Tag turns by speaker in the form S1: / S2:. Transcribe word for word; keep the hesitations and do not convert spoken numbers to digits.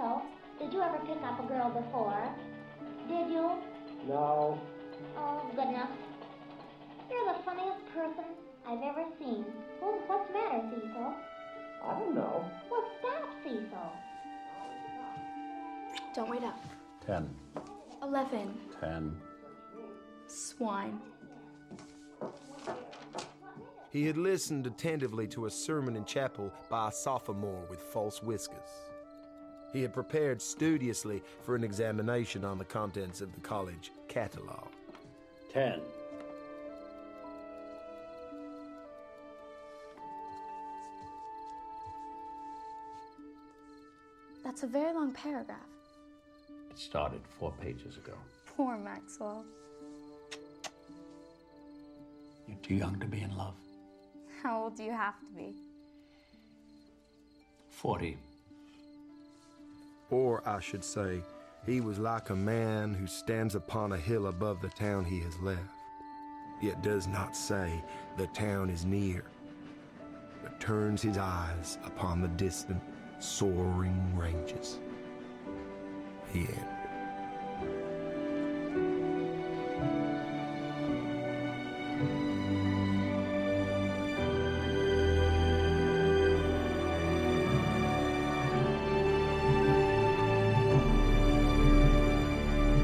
S1: Cecil, did you ever pick up a girl before? Did you?
S2: No.
S1: Oh, good enough. You're the funniest person I've ever seen. Well, what's the matter, Cecil?
S2: I don't know.
S1: Well, stop, Cecil.
S3: Don't wait up.
S4: Ten.
S3: Eleven.
S4: Ten.
S3: Swine.
S5: He had listened attentively to a sermon in chapel by a sophomore with false whiskers. He had prepared studiously for an examination on the contents of the college catalog.
S4: Ten.
S3: That's a very long paragraph.
S4: It started four pages ago.
S3: Poor Maxwell.
S4: You're too young to be in love.
S3: How old do you have to be?
S4: Forty.
S5: Or, I should say, he was like a man who stands upon a hill above the town he has left, yet does not say the town is near, but turns his eyes upon the distant, soaring ranges. The end.